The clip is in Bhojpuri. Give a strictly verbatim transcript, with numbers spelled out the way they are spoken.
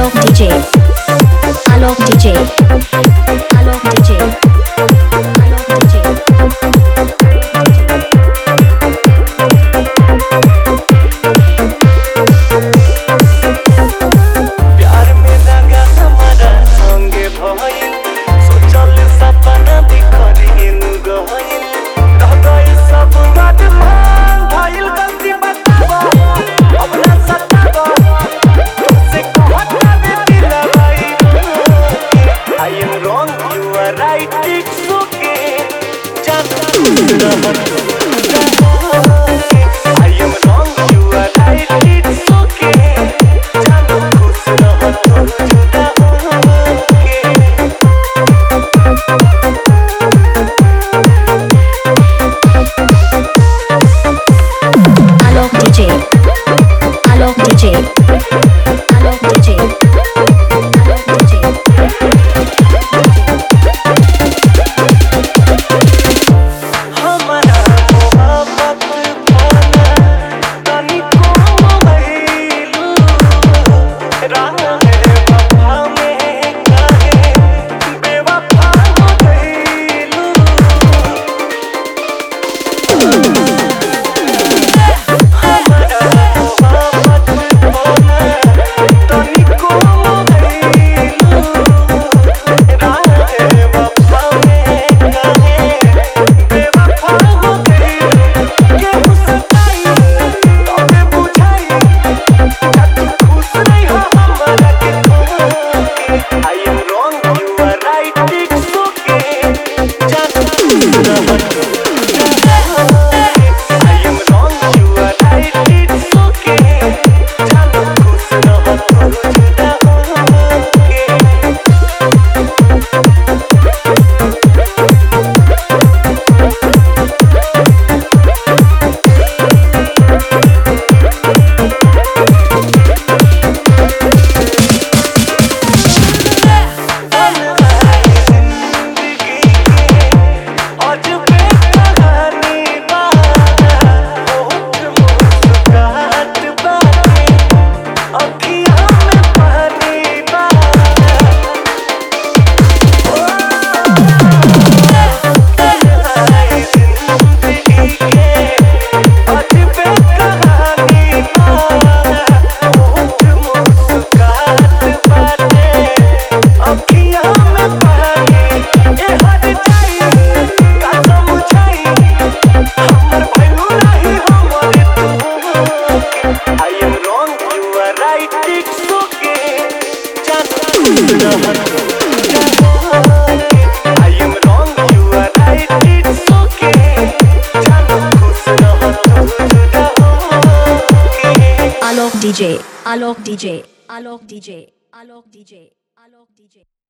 Alok D J, Alok D J, Alok D J, Alok D J. प्यार में लगा हमारा संगे भइल, सोचल सपना बिखरिल गइल, रह गइल सब बात मान भइल गलती बतावा, अब ना सतावा, तुझसे कहत बे दिलवाई। I am wrong, you are right, it's okay, जान I am wrong, you are right, it's okay, जान खुश रह तू जुदा होके। Alok D J, Alok D J, Alok D J, Alok D J. हमारा मोहब्बत पाना तनिको भइलू, राह वफा में काहे बेवफा हो गइलू। हमारा मोहब्बत पाना तनिको भइलू, राह वफा में काहे बेवफा हो गइलू। केहू सताई तबे बुझाई, का तू खुश नहीं हो हमरा के खोके। I am wrong, you are right, it's okay, जान खुश रह तू जुदा होके। I am wrong, you are right, it's okay, जान खुश रह तू जुदा होके। बनवाई जिंदगी के अजबे कहानी बा, होठ मुस्कुराहट बाटे, अखियाँ में पानी बा। बनवाई जिंदगी के अजबे कहानी बा, होठ मुस्कुराहट बाटे, अखियाँ में पानी। ए हट जाई का समझाई, हमर भइलू नाही हमरे तू। I am wrong, you are right, it's okay, जान खुश रह तू जुदा होके। I am wrong, you are right, it's okay, जान खुश रह तू जुदा होके। Alok D J, Alok D J, Alok D J, Alok D J, Alok D J.